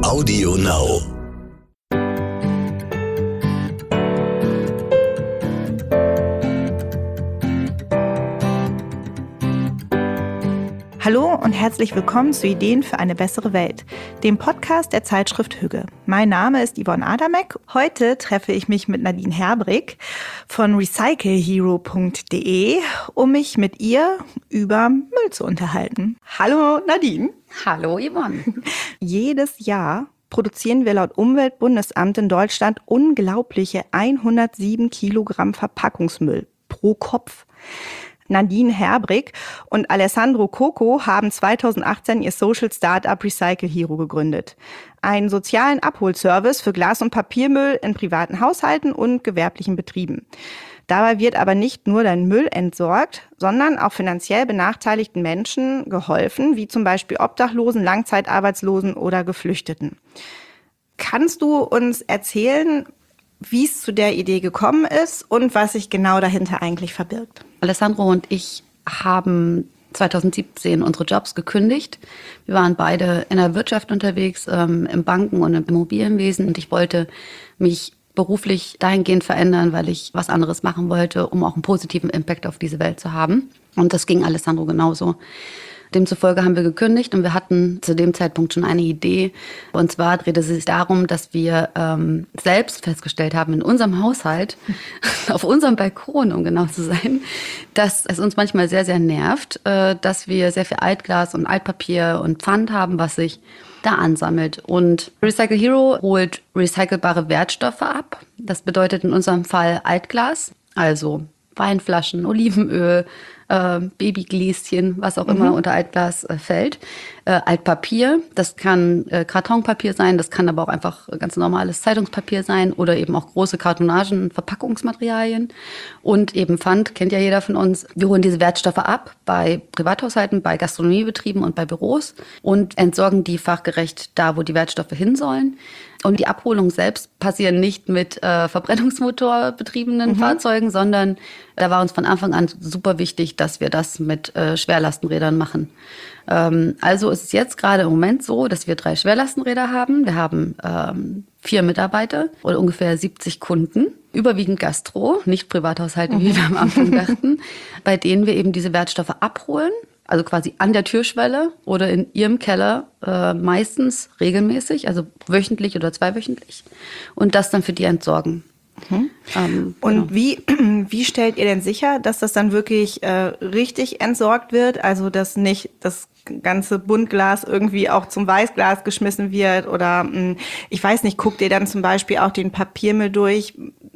Audio Now. Hallo und herzlich willkommen zu Ideen für eine bessere Welt, dem Podcast der Zeitschrift Hügge. Mein Name ist Yvonne Adamek. Heute treffe ich mich mit Nadine Herbrig von recyclehero.de, um mich mit ihr über Müll zu unterhalten. Hallo Nadine. Hallo Yvonne. Jedes Jahr produzieren wir laut Umweltbundesamt in Deutschland unglaubliche 107 Kilogramm Verpackungsmüll pro Kopf. Nadine Herbrig und Alessandro Coco haben 2018 ihr Social Startup Recycle Hero gegründet. Einen sozialen Abholservice für Glas- und Papiermüll in privaten Haushalten und gewerblichen Betrieben. Dabei wird aber nicht nur der Müll entsorgt, sondern auch finanziell benachteiligten Menschen geholfen, wie zum Beispiel Obdachlosen, Langzeitarbeitslosen oder Geflüchteten. Kannst du uns erzählen, wie es zu der Idee gekommen ist und was sich genau dahinter eigentlich verbirgt? Alessandro und ich haben 2017 unsere Jobs gekündigt. Wir waren beide in der Wirtschaft unterwegs, im Banken- und im Immobilienwesen. Und ich wollte mich beruflich dahingehend verändern, weil ich was anderes machen wollte, um auch einen positiven Impact auf diese Welt zu haben. Und das ging Alessandro genauso. Demzufolge haben wir gekündigt und wir hatten zu dem Zeitpunkt schon eine Idee. Und zwar drehte es sich darum, dass wir selbst festgestellt haben in unserem Haushalt, auf unserem Balkon, um genau zu sein, dass es uns manchmal sehr, sehr nervt, dass wir sehr viel Altglas und Altpapier und Pfand haben, was sich da ansammelt. Und Recycle Hero holt recycelbare Wertstoffe ab. Das bedeutet in unserem Fall Altglas, also Weinflaschen, Olivenöl, Babygläschen, was auch immer unter Altglas fällt. Altpapier, das kann Kartonpapier sein, das kann aber auch einfach ganz normales Zeitungspapier sein oder eben auch große Kartonagen, Verpackungsmaterialien und eben Pfand, kennt ja jeder von uns. Wir holen diese Wertstoffe ab bei Privathaushalten, bei Gastronomiebetrieben und bei Büros und entsorgen die fachgerecht da, wo die Wertstoffe hin sollen. Und die Abholung selbst passiert nicht mit verbrennungsmotorbetriebenen Fahrzeugen, sondern da war uns von Anfang an super wichtig, dass wir das mit Schwerlastenrädern machen. Also ist es jetzt gerade im Moment so, dass wir 3 Schwerlastenräder haben. Wir haben 4 Mitarbeiter und ungefähr 70 Kunden, überwiegend Gastro, nicht Privathaushalte, wie wir am Anfang dachten, bei denen wir eben diese Wertstoffe abholen. Also quasi an der Türschwelle oder in ihrem Keller, meistens regelmäßig, also wöchentlich oder zweiwöchentlich. Und das dann für die entsorgen. Und wie stellt ihr denn sicher, dass das dann wirklich richtig entsorgt wird? Also dass nicht das ganze Buntglas irgendwie auch zum Weißglas geschmissen wird? Oder ich weiß nicht, guckt ihr dann zum Beispiel auch den Papiermüll durch,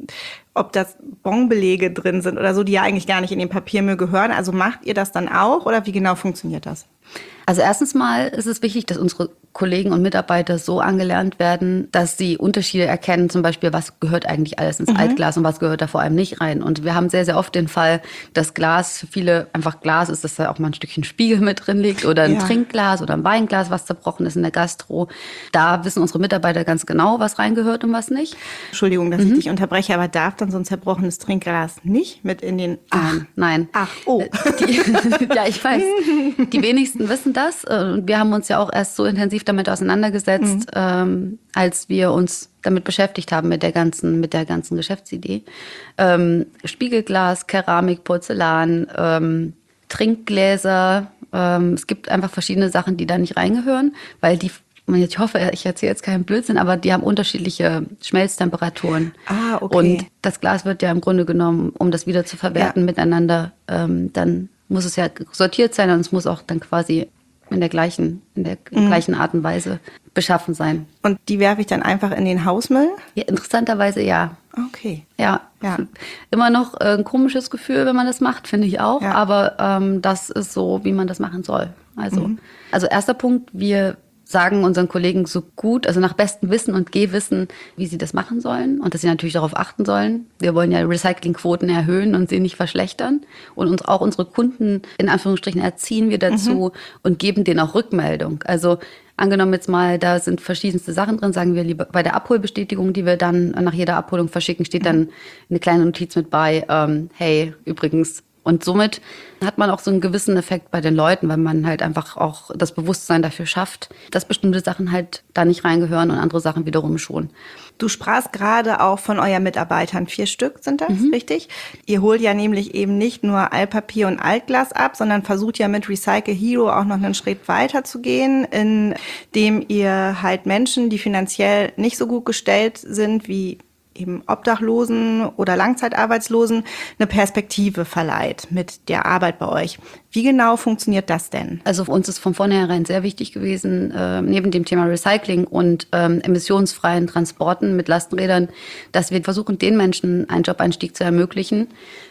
ob das Bonbelege drin sind oder so, die ja eigentlich gar nicht in den Papiermüll gehören? Also macht ihr das dann auch oder wie genau funktioniert das? Also erstens mal ist es wichtig, dass unsere Kollegen und Mitarbeiter so angelernt werden, dass sie Unterschiede erkennen, zum Beispiel, was gehört eigentlich alles ins Altglas und was gehört da vor allem nicht rein. Und wir haben sehr, sehr oft den Fall, dass Glas für viele einfach Glas ist, dass da auch mal ein Stückchen Spiegel mit drin liegt oder ein Trinkglas oder ein Weinglas, was zerbrochen ist in der Gastro. Da wissen unsere Mitarbeiter ganz genau, was reingehört und was nicht. Entschuldigung, dass ich dich unterbreche, aber darf dann so ein zerbrochenes Trinkglas nicht mit in den... Nein. Ach, oh. Ja, ich weiß. Die wenigsten wissen das. Und wir haben uns ja auch erst so intensiv damit auseinandergesetzt, als wir uns damit beschäftigt haben mit der ganzen Geschäftsidee. Spiegelglas, Keramik, Porzellan, Trinkgläser. Es gibt einfach verschiedene Sachen, die da nicht reingehören, weil ich hoffe, ich erzähle jetzt keinen Blödsinn, aber die haben unterschiedliche Schmelztemperaturen. Okay. Und das Glas wird ja im Grunde genommen, um das wieder zu verwerten miteinander, dann muss es ja sortiert sein und es muss auch dann quasi in der gleichen Art und Weise beschaffen sein. Und die werfe ich dann einfach in den Hausmüll? Ja, interessanterweise ja. Okay. Ja. Immer noch ein komisches Gefühl, wenn man das macht, finde ich auch. Ja. Aber das ist so, wie man das machen soll. Also erster Punkt, wir sagen unseren Kollegen so gut, also nach bestem Wissen und Gehwissen, wie sie das machen sollen und dass sie natürlich darauf achten sollen. Wir wollen ja Recyclingquoten erhöhen und sie nicht verschlechtern. Und uns auch unsere Kunden in Anführungsstrichen erziehen wir dazu und geben denen auch Rückmeldung. Also angenommen jetzt mal, da sind verschiedenste Sachen drin, sagen wir lieber bei der Abholbestätigung, die wir dann nach jeder Abholung verschicken, steht dann eine kleine Notiz mit bei, hey, übrigens, Und somit hat man auch so einen gewissen Effekt bei den Leuten, weil man halt einfach auch das Bewusstsein dafür schafft, dass bestimmte Sachen halt da nicht reingehören und andere Sachen wiederum schon. Du sprachst gerade auch von euren Mitarbeitern. 4 Stück sind das, richtig? Ihr holt ja nämlich eben nicht nur Altpapier und Altglas ab, sondern versucht ja mit Recycle Hero auch noch einen Schritt weiter zu gehen, indem ihr halt Menschen, die finanziell nicht so gut gestellt sind wie eben Obdachlosen oder Langzeitarbeitslosen, eine Perspektive verleiht mit der Arbeit bei euch. Wie genau funktioniert das denn? Also für uns ist von vornherein sehr wichtig gewesen, neben dem Thema Recycling und emissionsfreien Transporten mit Lastenrädern, dass wir versuchen, den Menschen einen Jobeinstieg zu ermöglichen,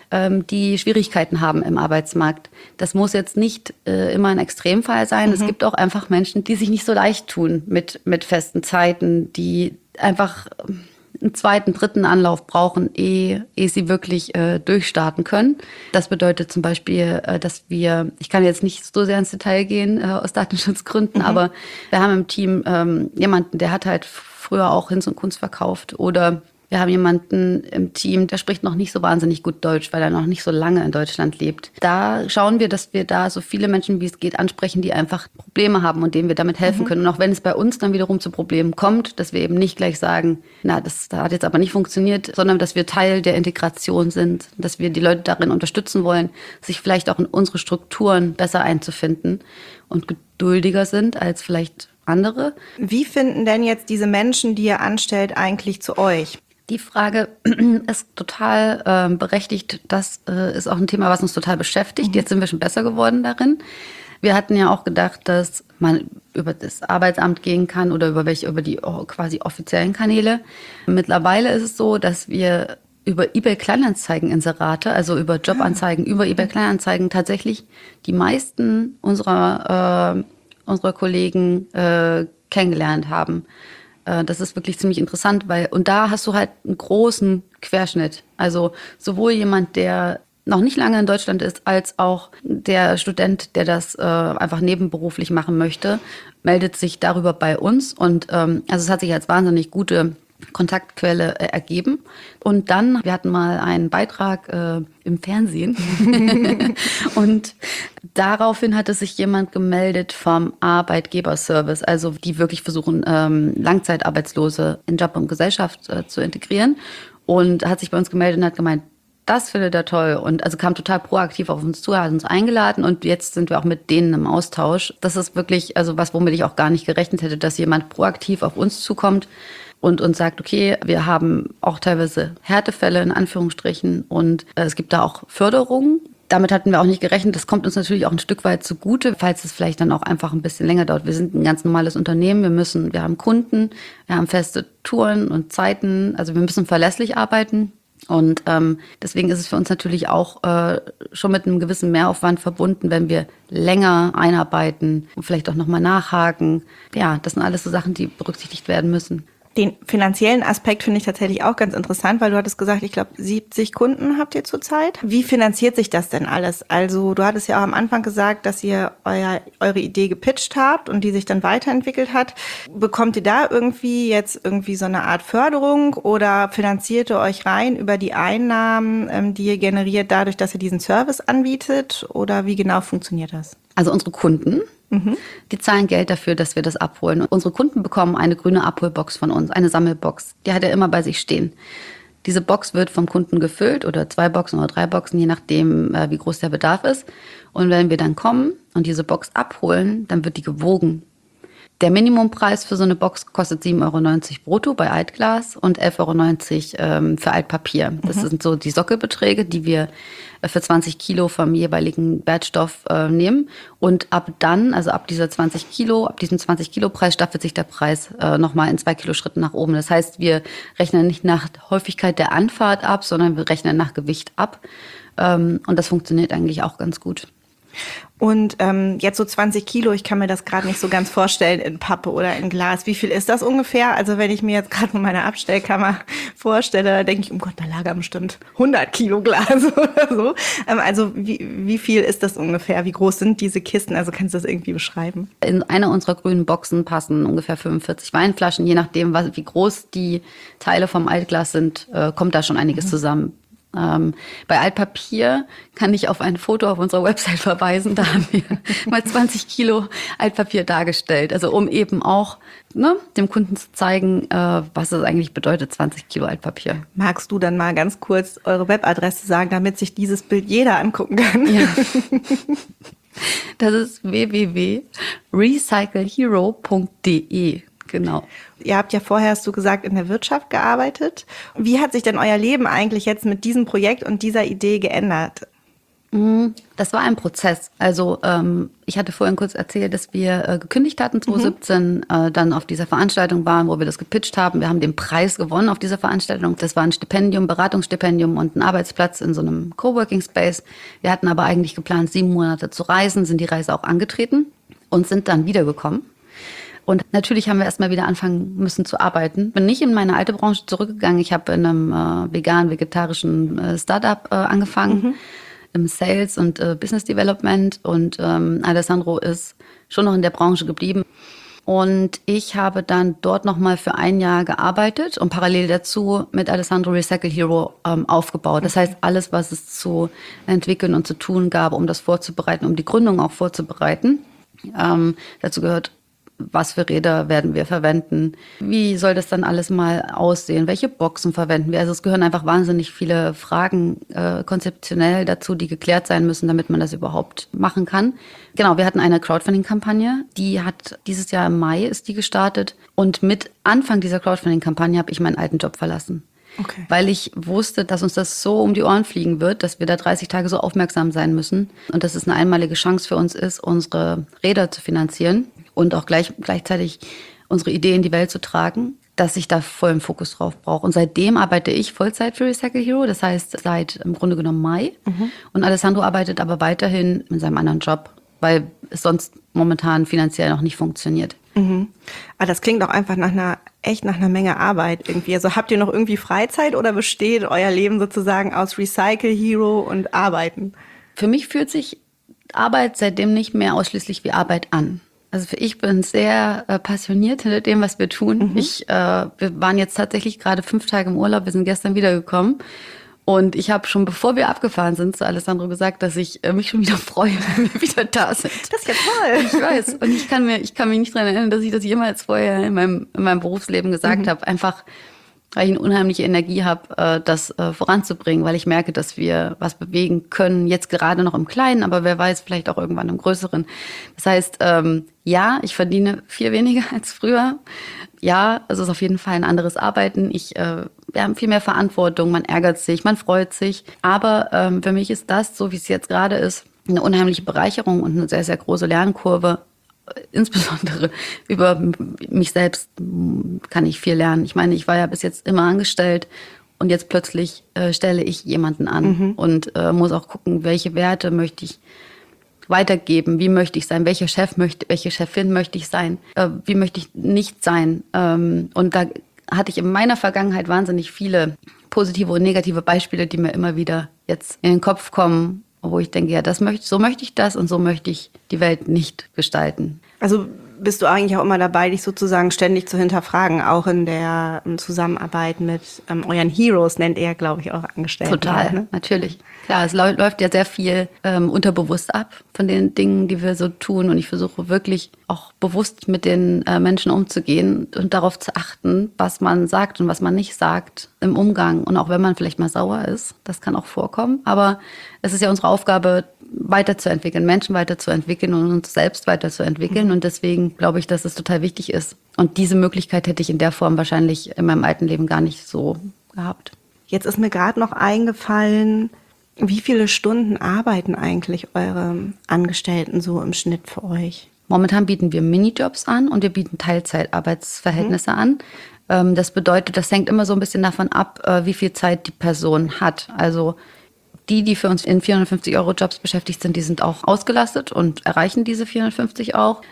die Schwierigkeiten haben im Arbeitsmarkt. Das muss jetzt nicht immer ein Extremfall sein. Es gibt auch einfach Menschen, die sich nicht so leicht tun mit festen Zeiten, die einfach einen zweiten, dritten Anlauf brauchen, ehe sie wirklich durchstarten können. Das bedeutet zum Beispiel, dass ich kann jetzt nicht so sehr ins Detail gehen aus Datenschutzgründen, aber wir haben im Team jemanden, der hat halt früher auch Hinz und Kunst verkauft, oder wir haben jemanden im Team, der spricht noch nicht so wahnsinnig gut Deutsch, weil er noch nicht so lange in Deutschland lebt. Da schauen wir, dass wir da so viele Menschen, wie es geht, ansprechen, die einfach Probleme haben und denen wir damit helfen können. Und auch wenn es bei uns dann wiederum zu Problemen kommt, dass wir eben nicht gleich sagen, das hat jetzt aber nicht funktioniert, sondern dass wir Teil der Integration sind, dass wir die Leute darin unterstützen wollen, sich vielleicht auch in unsere Strukturen besser einzufinden und geduldiger sind als vielleicht andere. Wie finden denn jetzt diese Menschen, die ihr anstellt, eigentlich zu euch? Die Frage ist total berechtigt. Das ist auch ein Thema, was uns total beschäftigt. Jetzt sind wir schon besser geworden darin. Wir hatten ja auch gedacht, dass man über das Arbeitsamt gehen kann oder über die quasi offiziellen Kanäle. Mittlerweile ist es so, dass wir über eBay-Kleinanzeigen-Inserate, also über Jobanzeigen, über eBay-Kleinanzeigen tatsächlich die meisten unserer Kollegen kennengelernt haben. Das ist wirklich ziemlich interessant, und da hast du halt einen großen Querschnitt. Also sowohl jemand, der noch nicht lange in Deutschland ist, als auch der Student, der das einfach nebenberuflich machen möchte, meldet sich darüber bei uns. Und also es hat sich als wahnsinnig gute Kontaktquelle ergeben. Und dann, wir hatten mal einen Beitrag im Fernsehen und daraufhin hatte sich jemand gemeldet vom Arbeitgeberservice, also die wirklich versuchen, Langzeitarbeitslose in Job und Gesellschaft zu integrieren, und hat sich bei uns gemeldet und hat gemeint, das findet er toll, und also kam total proaktiv auf uns zu, hat uns eingeladen, und jetzt sind wir auch mit denen im Austausch. Das ist wirklich also was, womit ich auch gar nicht gerechnet hätte, dass jemand proaktiv auf uns zukommt und uns sagt, okay, wir haben auch teilweise Härtefälle in Anführungsstrichen, und es gibt da auch Förderungen. Damit hatten wir auch nicht gerechnet. Das kommt uns natürlich auch ein Stück weit zugute, falls es vielleicht dann auch einfach ein bisschen länger dauert. Wir sind ein ganz normales Unternehmen. Wir haben Kunden, wir haben feste Touren und Zeiten. Also wir müssen verlässlich arbeiten. Und deswegen ist es für uns natürlich auch schon mit einem gewissen Mehraufwand verbunden, wenn wir länger einarbeiten und vielleicht auch nochmal nachhaken. Ja, das sind alles so Sachen, die berücksichtigt werden müssen. Den finanziellen Aspekt finde ich tatsächlich auch ganz interessant, weil du hattest gesagt, ich glaube 70 Kunden habt ihr zurzeit. Wie finanziert sich das denn alles? Also du hattest ja auch am Anfang gesagt, dass ihr eure Idee gepitcht habt und die sich dann weiterentwickelt hat. Bekommt ihr da irgendwie so eine Art Förderung oder finanziert ihr euch rein über die Einnahmen, die ihr generiert dadurch, dass ihr diesen Service anbietet? Oder wie genau funktioniert das? Also unsere Kunden, die zahlen Geld dafür, dass wir das abholen. Unsere Kunden bekommen eine grüne Abholbox von uns, eine Sammelbox. Die hat er immer bei sich stehen. Diese Box wird vom Kunden gefüllt, oder 2 Boxen oder 3 Boxen, je nachdem, wie groß der Bedarf ist. Und wenn wir dann kommen und diese Box abholen, dann wird die gewogen. Der Minimumpreis für so eine Box kostet 7,90 Euro brutto bei Altglas und 11,90 Euro für Altpapier. Das sind so die Sockelbeträge, die wir für 20 Kilo vom jeweiligen Wertstoff nehmen. Und ab dann, also ab diesem 20 Kilo Preis, staffelt sich der Preis nochmal in 2 Kilo Schritten nach oben. Das heißt, wir rechnen nicht nach Häufigkeit der Anfahrt ab, sondern wir rechnen nach Gewicht ab. Und das funktioniert eigentlich auch ganz gut. Und jetzt so 20 Kilo, ich kann mir das gerade nicht so ganz vorstellen in Pappe oder in Glas. Wie viel ist das ungefähr? Also wenn ich mir jetzt gerade nur meine Abstellkammer vorstelle, da denke ich, oh Gott, da lagern bestimmt 100 Kilo Glas oder so. Also wie viel ist das ungefähr? Wie groß sind diese Kisten? Also kannst du das irgendwie beschreiben? In einer unserer grünen Boxen passen ungefähr 45 Weinflaschen. Je nachdem, wie groß die Teile vom Altglas sind, kommt da schon einiges zusammen. Bei Altpapier kann ich auf ein Foto auf unserer Website verweisen. Da haben wir mal 20 Kilo Altpapier dargestellt. Also um eben auch dem Kunden zu zeigen, was es eigentlich bedeutet, 20 Kilo Altpapier. Magst du dann mal ganz kurz eure Webadresse sagen, damit sich dieses Bild jeder angucken kann? Ja. Das ist www.recyclehero.de. Genau. Ihr habt ja vorher, hast du gesagt, in der Wirtschaft gearbeitet. Wie hat sich denn euer Leben eigentlich jetzt mit diesem Projekt und dieser Idee geändert? Das war ein Prozess. Also ich hatte vorhin kurz erzählt, dass wir gekündigt hatten 2017, dann auf dieser Veranstaltung waren, wo wir das gepitcht haben. Wir haben den Preis gewonnen auf dieser Veranstaltung. Das war ein Stipendium, Beratungsstipendium und ein Arbeitsplatz in so einem Coworking Space. Wir hatten aber eigentlich geplant, 7 Monate zu reisen, sind die Reise auch angetreten und sind dann wiedergekommen. Und natürlich haben wir erstmal wieder anfangen müssen zu arbeiten. Bin nicht in meine alte Branche zurückgegangen. Ich habe in einem vegan-vegetarischen Startup angefangen, im Sales und Business Development. Und Alessandro ist schon noch in der Branche geblieben. Und ich habe dann dort nochmal für 1 Jahr gearbeitet und parallel dazu mit Alessandro Recycle Hero aufgebaut. Das heißt, alles, was es zu entwickeln und zu tun gab, um das vorzubereiten, um die Gründung auch vorzubereiten. Dazu gehört, was für Räder werden wir verwenden? Wie soll das dann alles mal aussehen? Welche Boxen verwenden wir? Also es gehören einfach wahnsinnig viele Fragen konzeptionell dazu, die geklärt sein müssen, damit man das überhaupt machen kann. Genau, wir hatten eine Crowdfunding-Kampagne, die hat dieses Jahr im Mai ist die gestartet. Und mit Anfang dieser Crowdfunding-Kampagne habe ich meinen alten Job verlassen. Okay. Weil ich wusste, dass uns das so um die Ohren fliegen wird, dass wir da 30 Tage so aufmerksam sein müssen und dass es eine einmalige Chance für uns ist, unsere Räder zu finanzieren und auch gleichzeitig unsere Idee in die Welt zu tragen, dass ich da vollen Fokus drauf brauche. Und seitdem arbeite ich Vollzeit für Recycle Hero, das heißt seit im Grunde genommen Mai. Und Alessandro arbeitet aber weiterhin in seinem anderen Job, weil es sonst momentan finanziell noch nicht funktioniert. Aber das klingt auch einfach nach einer Menge Arbeit irgendwie. Also habt ihr noch irgendwie Freizeit oder besteht euer Leben sozusagen aus Recycle Hero und Arbeiten? Für mich fühlt sich Arbeit seitdem nicht mehr ausschließlich wie Arbeit an. Also ich bin sehr passioniert hinter dem, was wir tun. Wir waren jetzt tatsächlich gerade 5 Tage im Urlaub. Wir sind gestern wiedergekommen. Und ich habe schon, bevor wir abgefahren sind, zu Alessandro gesagt, dass ich mich schon wieder freue, wenn wir wieder da sind. Das ist ja toll. Ich weiß. Und ich kann mich nicht daran erinnern, dass ich das jemals vorher in meinem Berufsleben gesagt habe. Einfach, weil ich eine unheimliche Energie habe, das voranzubringen, weil ich merke, dass wir was bewegen können. Jetzt gerade noch im Kleinen, aber wer weiß, vielleicht auch irgendwann im Größeren. Das heißt, ja, ich verdiene viel weniger als früher. Ja, es ist auf jeden Fall ein anderes Arbeiten. Wir haben viel mehr Verantwortung, man ärgert sich, man freut sich. Aber für mich ist das, so wie es jetzt gerade ist, eine unheimliche Bereicherung und eine sehr, sehr große Lernkurve. Insbesondere über mich selbst kann ich viel lernen. Ich meine, ich war ja bis jetzt immer angestellt und jetzt plötzlich stelle ich jemanden an und muss auch gucken, welche Werte möchte ich weitergeben, wie möchte ich sein, welche Chefin möchte ich sein, wie möchte ich nicht sein. Und da hatte ich in meiner Vergangenheit wahnsinnig viele positive und negative Beispiele, die mir immer wieder jetzt in den Kopf kommen, wo ich denke, ja, so möchte ich das und so möchte ich die Welt nicht gestalten. Also bist du eigentlich auch immer dabei, dich sozusagen ständig zu hinterfragen, auch in der Zusammenarbeit mit euren Heroes, nennt ihr, glaube ich, auch Angestellten. Total, ne? Natürlich. Klar, es läuft ja sehr viel unterbewusst ab von den Dingen, die wir so tun. Und ich versuche wirklich auch bewusst mit den Menschen umzugehen und darauf zu achten, was man sagt und was man nicht sagt im Umgang. Und auch wenn man vielleicht mal sauer ist, das kann auch vorkommen. Aber es ist ja unsere Aufgabe, weiterzuentwickeln, Menschen weiterzuentwickeln und uns selbst weiterzuentwickeln. Und deswegen glaube ich, dass es total wichtig ist. Und diese Möglichkeit hätte ich in der Form wahrscheinlich in meinem alten Leben gar nicht so gehabt. Jetzt ist mir gerade noch eingefallen, wie viele Stunden arbeiten eigentlich eure Angestellten so im Schnitt für euch? Momentan bieten wir Minijobs an und wir bieten Teilzeitarbeitsverhältnisse an. Das bedeutet, das hängt immer so ein bisschen davon ab, wie viel Zeit die Person hat. Also die für uns in 450-Euro-Jobs beschäftigt sind, die sind auch ausgelastet und erreichen diese 450 auch.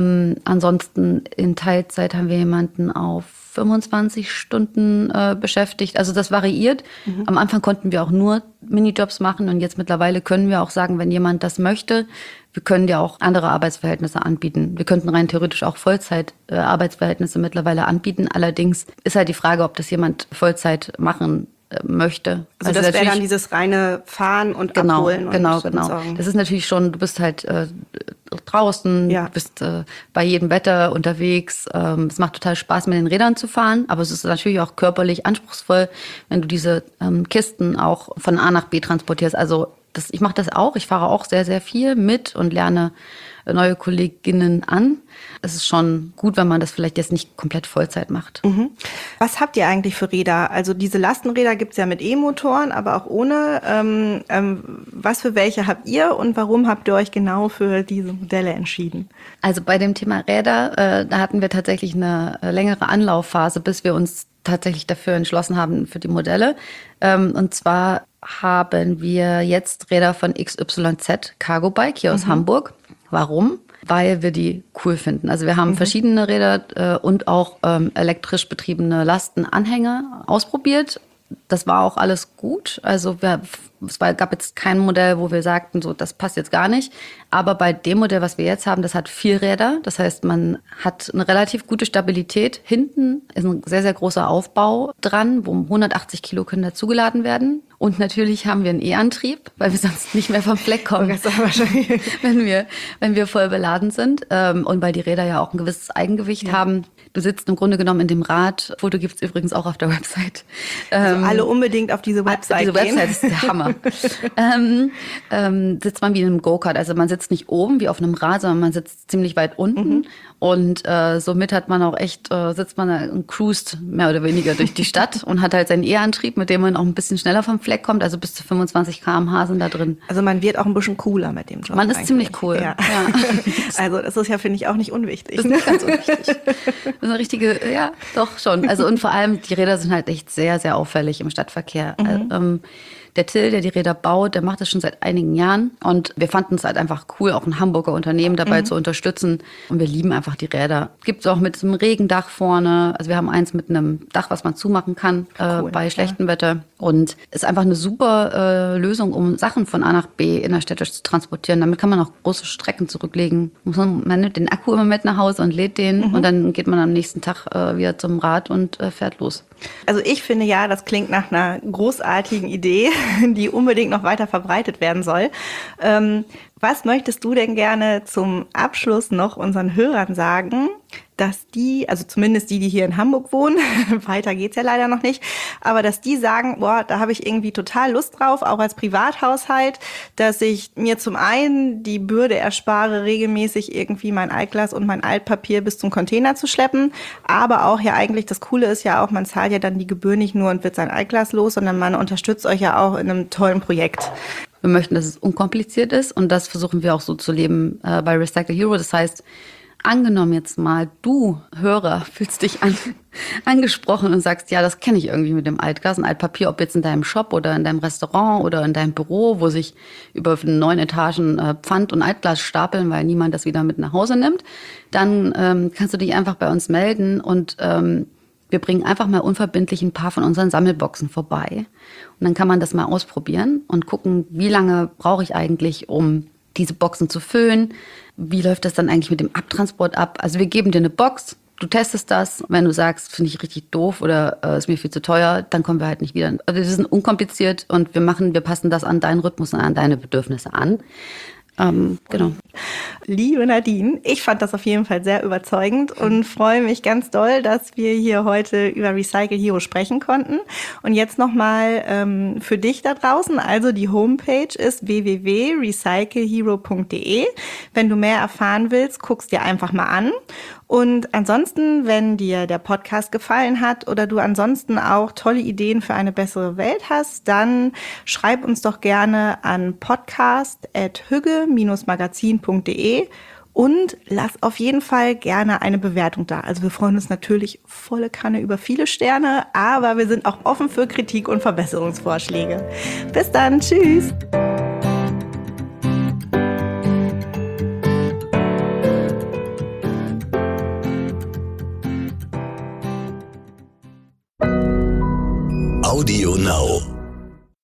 Ansonsten in Teilzeit haben wir jemanden auf 25 Stunden beschäftigt. Also das variiert. Am Anfang konnten wir auch nur Minijobs machen und jetzt mittlerweile können wir auch sagen, wenn jemand das möchte, wir können dir auch andere Arbeitsverhältnisse anbieten. Wir könnten rein theoretisch auch Vollzeit-Arbeitsverhältnisse mittlerweile anbieten. Allerdings ist halt die Frage, ob das jemand Vollzeit machen möchte. Also das wäre dann dieses reine Fahren und Abholen. Genau. Entsorgen. Das ist natürlich schon, du bist halt draußen, du bist bei jedem Wetter unterwegs. Es macht total Spaß, mit den Rädern zu fahren, aber es ist natürlich auch körperlich anspruchsvoll, wenn du diese Kisten auch von A nach B transportierst. Also ich mache das auch. Ich fahre auch sehr, sehr viel mit und lerne neue Kolleginnen an. Es ist schon gut, wenn man das vielleicht jetzt nicht komplett Vollzeit macht. Mhm. Was habt ihr eigentlich für Räder? Also diese Lastenräder gibt es ja mit E-Motoren, aber auch ohne. Was für welche habt ihr und warum habt ihr euch genau für diese Modelle entschieden? Also bei dem Thema Räder, da hatten wir tatsächlich eine längere Anlaufphase, bis wir uns tatsächlich dafür entschlossen haben für die Modelle. Und zwar haben wir jetzt Räder von XYZ Cargo Bike hier aus Hamburg. Warum? Weil wir die cool finden. Also wir haben verschiedene Räder und auch elektrisch betriebene Lastenanhänger ausprobiert. Das war auch alles gut. Also gab jetzt kein Modell, wo wir sagten, so das passt jetzt gar nicht. Aber bei dem Modell, was wir jetzt haben, das hat 4 Räder. Das heißt, man hat eine relativ gute Stabilität. Hinten ist ein sehr, sehr großer Aufbau dran, wo 180 Kilo können dazugeladen werden. Und natürlich haben wir einen E-Antrieb, weil wir sonst nicht mehr vom Fleck kommen, wenn wir voll beladen sind. Und weil die Räder ja auch ein gewisses Eigengewicht haben. Du sitzt im Grunde genommen in dem Rad. Foto gibt's übrigens auch auf der Website. Also alle unbedingt auf diese Website gehen. Diese Website ist der Hammer. Sitzt man wie in einem Go-Kart. Also man sitzt nicht oben wie auf einem Rad, sondern man sitzt ziemlich weit unten. Und somit hat man auch echt, sitzt man und cruist mehr oder weniger durch die Stadt und hat halt seinen E-Antrieb, mit dem man auch ein bisschen schneller vom Fleck kommt. Also bis zu 25 km/h sind da drin. Also man wird auch ein bisschen cooler mit dem Job. Man ist ziemlich cool. Ja. Also das ist ja, finde ich, auch nicht unwichtig. Das ist nicht ganz unwichtig. Das ist eine richtige, ja, doch schon. Also und vor allem, die Räder sind halt echt sehr, sehr auffällig im Stadtverkehr. Der Till, der die Räder baut, der macht das schon seit einigen Jahren. Und wir fanden es halt einfach cool, auch ein Hamburger Unternehmen dabei zu unterstützen. Und wir lieben einfach die Räder. Gibt es auch mit einem Regendach vorne. Also wir haben eins mit einem Dach, was man zumachen kann bei schlechtem Wetter. Und ist einfach eine super Lösung, um Sachen von A nach B innerstädtisch zu transportieren. Damit kann man auch große Strecken zurücklegen. Man nimmt den Akku immer mit nach Hause und lädt den. Und dann geht man am nächsten Tag wieder zum Rad und fährt los. Also ich finde ja, das klingt nach einer großartigen Idee, die unbedingt noch weiter verbreitet werden soll. Was möchtest du denn gerne zum Abschluss noch unseren Hörern sagen, dass die, also zumindest die hier in Hamburg wohnen, weiter geht's ja leider noch nicht, aber dass die sagen, boah, da habe ich irgendwie total Lust drauf, auch als Privathaushalt, dass ich mir zum einen die Bürde erspare, regelmäßig irgendwie mein Altglas und mein Altpapier bis zum Container zu schleppen, aber auch ja eigentlich, das Coole ist ja auch, man zahlt ja dann die Gebühr nicht nur und wird sein Altglas los, sondern man unterstützt euch ja auch in einem tollen Projekt. Wir möchten, dass es unkompliziert ist und das versuchen wir auch so zu leben bei Recycle Hero. Das heißt, angenommen jetzt mal, du Hörer fühlst dich angesprochen und sagst, ja, das kenne ich irgendwie mit dem Altglas und Altpapier, ob jetzt in deinem Shop oder in deinem Restaurant oder in deinem Büro, wo sich über 9 Etagen Pfand und Altglas stapeln, weil niemand das wieder mit nach Hause nimmt, dann kannst du dich einfach bei uns melden und wir bringen einfach mal unverbindlich ein paar von unseren Sammelboxen vorbei. Und dann kann man das mal ausprobieren und gucken, wie lange brauche ich eigentlich, um diese Boxen zu füllen. Wie läuft das dann eigentlich mit dem Abtransport ab? Also wir geben dir eine Box, du testest das. Wenn du sagst, finde ich richtig doof oder ist mir viel zu teuer, dann kommen wir halt nicht wieder. Also wir sind unkompliziert und wir passen das an deinen Rhythmus und an deine Bedürfnisse an. Genau. Liebe Nadine, ich fand das auf jeden Fall sehr überzeugend und freue mich ganz doll, dass wir hier heute über Recycle Hero sprechen konnten. Und jetzt nochmal für dich da draußen, also die Homepage ist www.recyclehero.de. Wenn du mehr erfahren willst, guckst dir einfach mal an. Und ansonsten, wenn dir der Podcast gefallen hat oder du ansonsten auch tolle Ideen für eine bessere Welt hast, dann schreib uns doch gerne an podcast@hügge-magazin.de und lass auf jeden Fall gerne eine Bewertung da. Also wir freuen uns natürlich volle Kanne über viele Sterne, aber wir sind auch offen für Kritik und Verbesserungsvorschläge. Bis dann, tschüss! Audio Now.